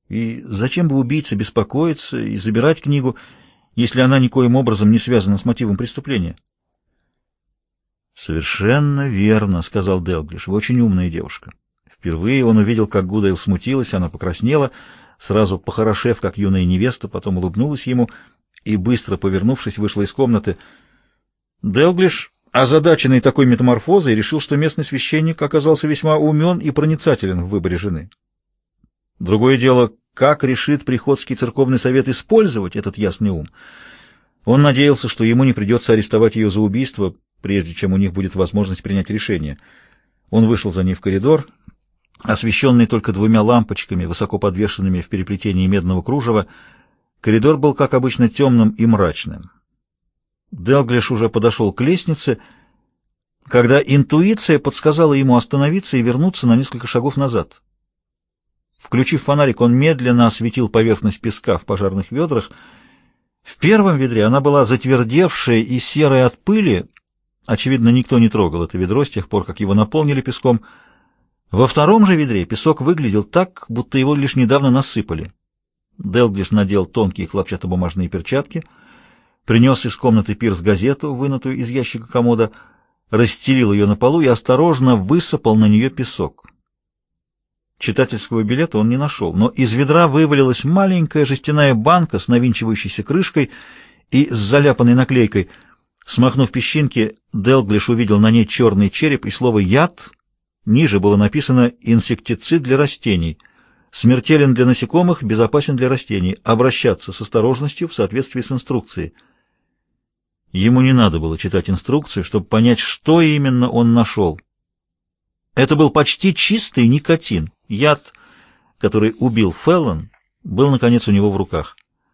И зачем бы убийце беспокоиться и забирать книгу, если она никоим образом не связана с мотивом преступления? «Совершенно верно», — сказал Делглиш. «Вы очень умная девушка». Впервые он увидел, как Гудейл смутилась, она покраснела, сразу похорошев, как юная невеста, потом улыбнулась ему и, быстро повернувшись, вышла из комнаты. Делглиш, озадаченный такой метаморфозой, решил, что местный священник оказался весьма умен и проницателен в выборе жены. Другое дело, как решит Приходский церковный совет использовать этот ясный ум. Он надеялся, что ему не придется арестовать ее за убийство, прежде чем у них будет возможность принять решение. Он вышел за ней в коридор, освещенный только двумя лампочками, высоко подвешенными в переплетении медного кружева. Коридор был, как обычно, темным и мрачным. Делглиш уже подошел к лестнице, когда интуиция подсказала ему остановиться и вернуться на несколько шагов назад. Включив фонарик, он медленно осветил поверхность песка в пожарных ведрах. В первом ведре она была затвердевшая и серая от пыли. Очевидно, никто не трогал это ведро с тех пор, как его наполнили песком. Во втором же ведре песок выглядел так, будто его лишь недавно насыпали. Делглиш надел тонкие хлопчатобумажные перчатки, принес из комнаты Пирс газету, вынутую из ящика комода, расстелил ее на полу и осторожно высыпал на нее песок. Читательского билета он не нашел, но из ведра вывалилась маленькая жестяная банка с навинчивающейся крышкой и с заляпанной наклейкой. Смахнув песчинки, Делглиш увидел на ней черный череп и слово «яд». Ниже было написано «инсектицид для растений». Смертелен для насекомых, безопасен для растений. Обращаться с осторожностью в соответствии с инструкцией. Ему не надо было читать инструкцию, чтобы понять, что именно он нашел. Это был почти чистый никотин. Яд, который убил Феллон, был, наконец, у него в руках.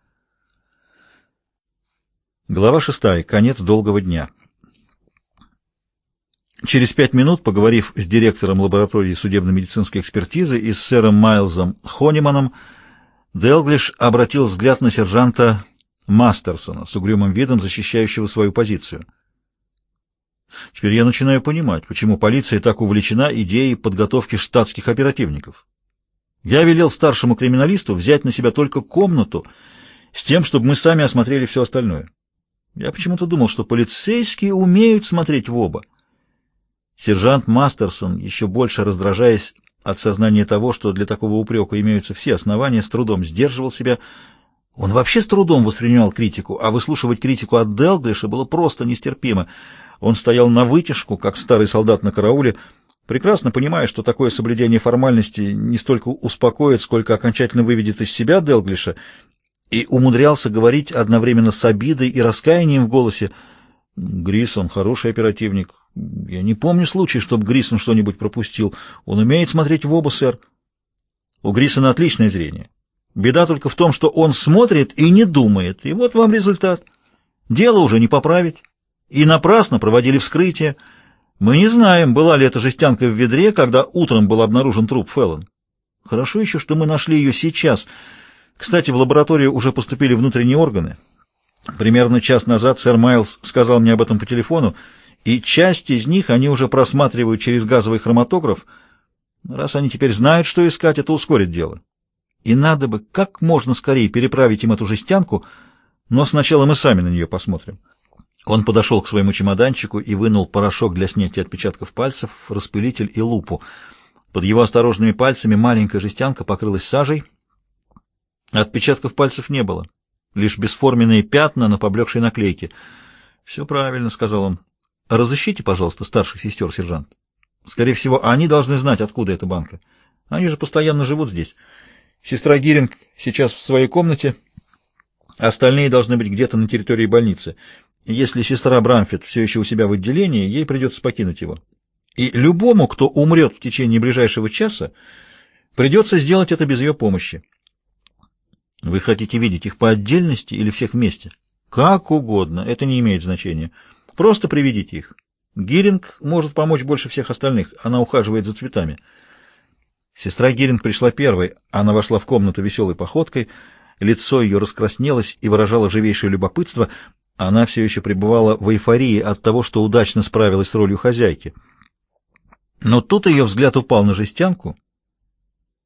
Глава 6. Конец долгого дня. Через 5 минут, поговорив с директором лаборатории судебно-медицинской экспертизы и с сэром Майлзом Хониманом, Делглиш обратил взгляд на сержанта Мастерсона с угрюмым видом, защищающего свою позицию. Теперь я начинаю понимать, почему полиция так увлечена идеей подготовки штатских оперативников. Я велел старшему криминалисту взять на себя только комнату с тем, чтобы мы сами осмотрели все остальное. Я почему-то думал, что полицейские умеют смотреть в оба. Сержант Мастерсон, еще больше раздражаясь от сознания того, что для такого упрека имеются все основания, с трудом сдерживал себя. Он вообще с трудом воспринимал критику, а выслушивать критику от Делглиша было просто нестерпимо. Он стоял навытяжку, как старый солдат на карауле, прекрасно понимая, что такое соблюдение формальностей не столько успокоит, сколько окончательно выведет из себя Делглиша, и умудрялся говорить одновременно с обидой и раскаянием в голосе. «Грисон хороший оперативник. Я не помню случая, чтобы Грисон что-нибудь пропустил. Он умеет смотреть в оба, сэр. У Грисона отличное зрение. Беда только в том, что он смотрит и не думает. И вот вам результат. Дело уже не поправить. И напрасно проводили вскрытие. Мы не знаем, была ли эта жестянка в ведре, когда утром был обнаружен труп Феллон. Хорошо еще, что мы нашли ее сейчас. Кстати, в лабораторию уже поступили внутренние органы. Примерно час назад сэр Майлз сказал мне об этом по телефону, и часть из них они уже просматривают через газовый хроматограф. Раз они теперь знают, что искать, это ускорит дело. И надо бы как можно скорее переправить им эту жестянку, но сначала мы сами на нее посмотрим. Он подошел к своему чемоданчику и вынул порошок для снятия отпечатков пальцев, распылитель и лупу. Под его осторожными пальцами маленькая жестянка покрылась сажей. Отпечатков пальцев не было, лишь бесформенные пятна на поблекшей наклейке. «Все правильно», — сказал он. «Разыщите, пожалуйста, старших сестер, сержант. Скорее всего, они должны знать, откуда эта банка. Они же постоянно живут здесь. Сестра Гиринг сейчас в своей комнате, остальные должны быть где-то на территории больницы. Если сестра Брамфит все еще у себя в отделении, ей придется покинуть его. И любому, кто умрет в течение ближайшего часа, придется сделать это без ее помощи. Вы хотите видеть их по отдельности или всех вместе? Как угодно, это не имеет значения. Просто приведите их. Гиринг может помочь больше всех остальных, она ухаживает за цветами». Сестра Гиринг пришла первой, она вошла в комнату веселой походкой, лицо ее раскраснелось и выражало живейшее любопытство. Она все еще пребывала в эйфории от того, что удачно справилась с ролью хозяйки. Но тут ее взгляд упал на жестянку.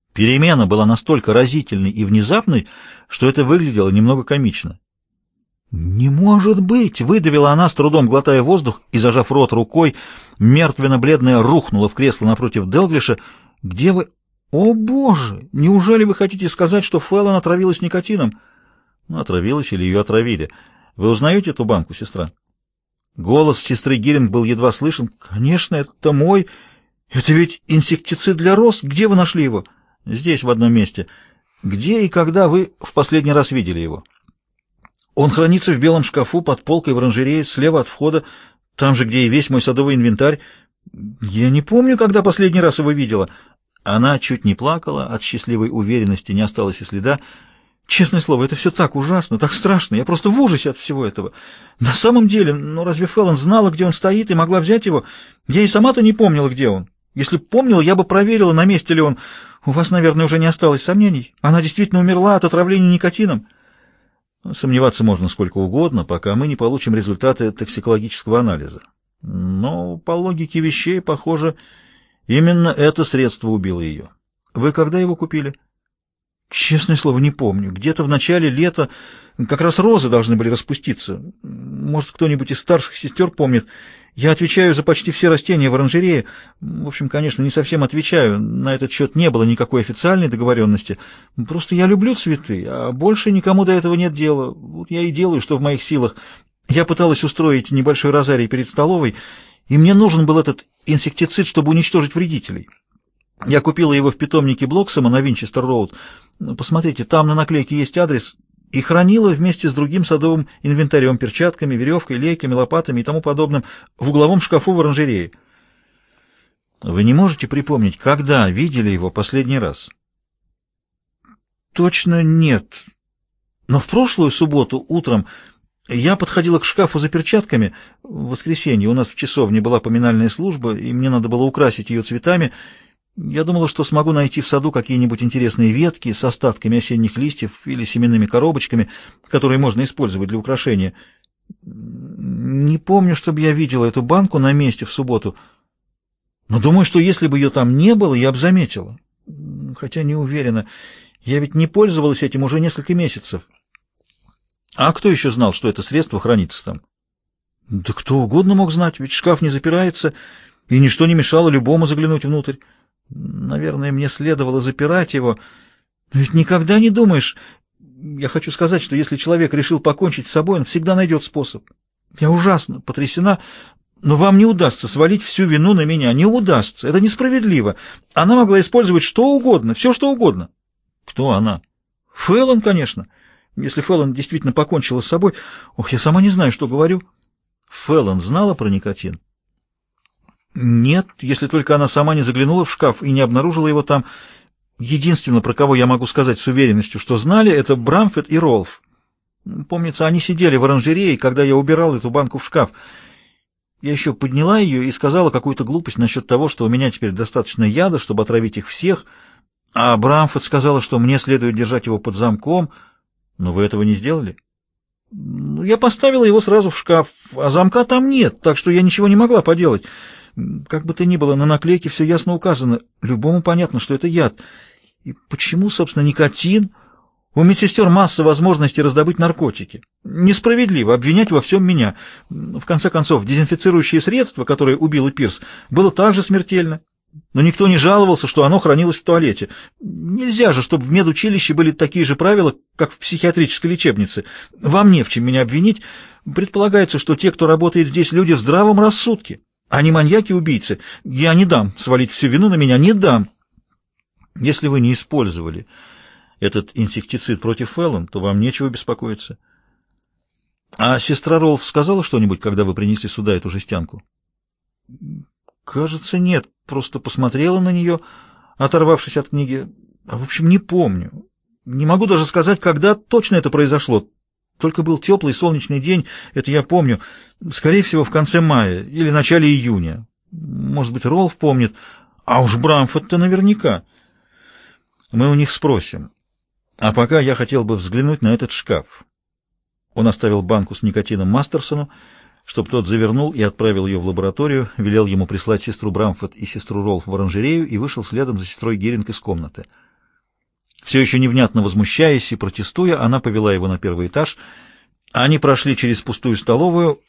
Перемена была настолько разительной и внезапной, что это выглядело немного комично. «Не может быть!» — выдавила она, с трудом глотая воздух и, зажав рот рукой, мертвенно-бледная рухнула в кресло напротив Делглиша. «Где вы? О, Боже! Неужели вы хотите сказать, что Фэллон отравилась никотином?» «Ну, отравилась или ее отравили. Вы узнаете эту банку, сестра?» Голос сестры Гиринг был едва слышен. «Конечно, это мой. Это ведь инсектицид для роз. Где вы нашли его?» «Здесь, в одном месте. Где и когда вы в последний раз видели его?» «Он хранится в белом шкафу под полкой в оранжерее, слева от входа, там же, где и весь мой садовый инвентарь. Я не помню, когда последний раз его видела». Она чуть не плакала, от счастливой уверенности не осталось и следа. «Честное слово, это все так ужасно, так страшно. Я просто в ужасе от всего этого. На самом деле, ну разве Фэллон знала, где он стоит, и могла взять его? Я и сама-то не помнила, где он. Если б помнила, я бы проверила, на месте ли он. У вас, наверное, уже не осталось сомнений. Она действительно умерла от отравления никотином». «Сомневаться можно сколько угодно, пока мы не получим результаты токсикологического анализа. Но по логике вещей, похоже, именно это средство убило ее. Вы когда его купили?» «Честное слово, не помню. Где-то в начале лета, как раз розы должны были распуститься. Может, кто-нибудь из старших сестер помнит. Я отвечаю за почти все растения в оранжерее. В общем, конечно, не совсем отвечаю. На этот счет не было никакой официальной договоренности. Просто я люблю цветы, а больше никому до этого нет дела. Вот я и делаю, что в моих силах. Я пыталась устроить небольшой розарий перед столовой, и мне нужен был этот инсектицид, чтобы уничтожить вредителей. Я купила его в питомнике Блоксома на Винчестер-роуд. Посмотрите, там на наклейке есть адрес. И хранила вместе с другим садовым инвентарем, перчатками, веревкой, лейками, лопатами и тому подобным в угловом шкафу в оранжерее». «Вы не можете припомнить, когда видели его последний раз?» «Точно нет. Но в прошлую субботу утром я подходила к шкафу за перчатками. В воскресенье у нас в часовне была поминальная служба, и мне надо было украсить ее цветами. Я думала, что смогу найти в саду какие-нибудь интересные ветки с остатками осенних листьев или семенными коробочками, которые можно использовать для украшения. Не помню, чтобы я видела эту банку на месте в субботу, но думаю, что если бы ее там не было, я бы заметила. Хотя не уверена. Я ведь не пользовалась этим уже несколько месяцев». «А кто еще знал, что это средство хранится там?» «Да кто угодно мог знать, ведь шкаф не запирается, и ничто не мешало любому заглянуть внутрь. Наверное, мне следовало запирать его. Но ведь никогда не думаешь. Я хочу сказать, что если человек решил покончить с собой, он всегда найдет способ. Я ужасно потрясена, но вам не удастся свалить всю вину на меня. Не удастся. Это несправедливо. Она могла использовать что угодно, все что угодно». «Кто она?» «Фэллон, конечно. Если Фэллон действительно покончила с собой... Ох, я сама не знаю, что говорю». «Фэллон знала про никотин?» «Нет, если только она сама не заглянула в шкаф и не обнаружила его там. Единственное, про кого я могу сказать с уверенностью, что знали, это Брамфетт и Ролф. Помнится, они сидели в оранжерее, когда я убирал эту банку в шкаф. Я еще подняла ее и сказала какую-то глупость насчет того, что у меня теперь достаточно яда, чтобы отравить их всех, а Брамфетт сказала, что мне следует держать его под замком. Но вы этого не сделали?» «Я поставила его сразу в шкаф, а замка там нет, так что я ничего не могла поделать. Как бы то ни было, на наклейке все ясно указано. Любому понятно, что это яд. И почему, собственно, никотин? У медсестер масса возможностей раздобыть наркотики. Несправедливо обвинять во всем меня. В конце концов, дезинфицирующее средство, которое убило Пирс, было также смертельно. Но никто не жаловался, что оно хранилось в туалете. Нельзя же, чтобы в медучилище были такие же правила, как в психиатрической лечебнице. Вам не в чем меня обвинить. Предполагается, что те, кто работает здесь, люди в здравом рассудке, а не маньяки-убийцы. Я не дам свалить всю вину на меня, не дам». «Если вы не использовали этот инсектицид против Фэллон, то вам нечего беспокоиться». «А сестра Ролф сказала что-нибудь, когда вы принесли сюда эту жестянку?» «Кажется, нет. Просто посмотрела на нее, оторвавшись от книги. В общем, не помню. Не могу даже сказать, когда точно это произошло. Только был теплый солнечный день, это я помню. Скорее всего, в конце мая или начале июня. Может быть, Ролф помнит. А уж Брамфетт-то наверняка. Мы у них спросим. А пока я хотел бы взглянуть на этот шкаф». Он оставил банку с никотином Мастерсону, чтобы тот завернул и отправил ее в лабораторию, велел ему прислать сестру Брамфетт и сестру Ролф в оранжерею и вышел следом за сестрой Геринг из комнаты. Все еще невнятно возмущаясь и протестуя, она повела его на первый этаж. Они прошли через пустую столовую.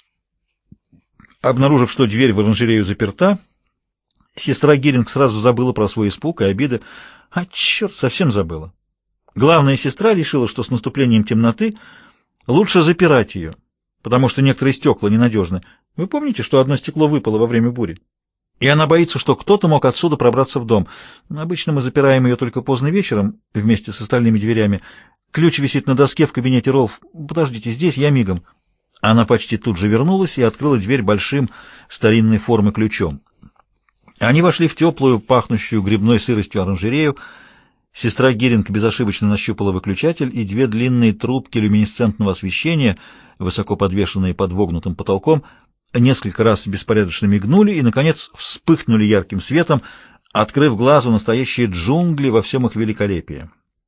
Обнаружив, что дверь в оранжерею заперта, сестра Гиринг сразу забыла про свой испуг и обиды. А, черт, совсем забыла. Главная сестра решила, что с наступлением темноты лучше запирать ее, потому что некоторые стекла ненадежны. Вы помните, что одно стекло выпало во время бури? И она боится, что кто-то мог отсюда пробраться в дом. Обычно мы запираем ее только поздно вечером вместе с остальными дверями. Ключ висит на доске в кабинете Ролф. Подождите здесь, я мигом. Она почти тут же вернулась и открыла дверь большим старинной формы ключом. Они вошли в теплую, пахнущую грибной сыростью оранжерею. Сестра Гиринг безошибочно нащупала выключатель, и две длинные трубки люминесцентного освещения, высоко подвешенные под вогнутым потолком, несколько раз беспорядочно мигнули и, наконец, вспыхнули ярким светом, открыв глазу настоящие джунгли во всем их великолепии.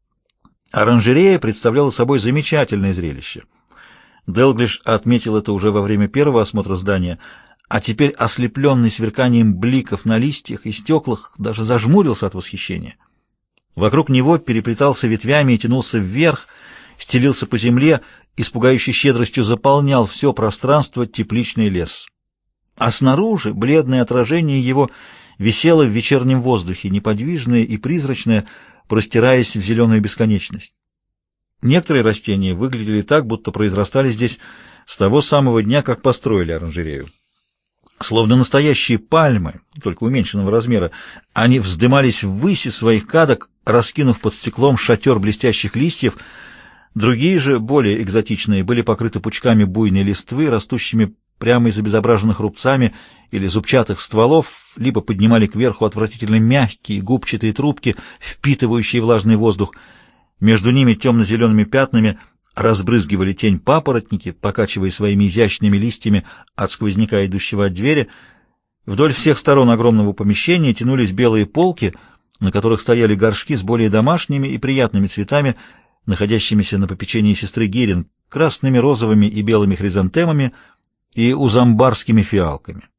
Оранжерея представляла собой замечательное зрелище. Делглиш отметил это уже во время первого осмотра здания, а теперь, ослепленный сверканием бликов на листьях и стеклах, даже зажмурился от восхищения. Вокруг него переплетался ветвями и тянулся вверх, стелился по земле и с пугающей щедростью заполнял все пространство тепличный лес. А снаружи бледное отражение его висело в вечернем воздухе, неподвижное и призрачное, простираясь в зеленую бесконечность. Некоторые растения выглядели так, будто произрастали здесь с того самого дня, как построили оранжерею. Словно настоящие пальмы, только уменьшенного размера, они вздымались ввысь из своих кадок, раскинув под стеклом шатер блестящих листьев. Другие же, более экзотичные, были покрыты пучками буйной листвы, растущими прямо из обезображенных рубцами или зубчатых стволов, либо поднимали кверху отвратительно мягкие губчатые трубки, впитывающие влажный воздух. Между ними темно-зелеными пятнами разбрызгивали тень папоротники, покачивая своими изящными листьями от сквозняка, идущего от двери. Вдоль всех сторон огромного помещения тянулись белые полки, на которых стояли горшки с более домашними и приятными цветами, находящимися на попечении сестры Гиринг, красными, розовыми и белыми хризантемами и узамбарскими фиалками.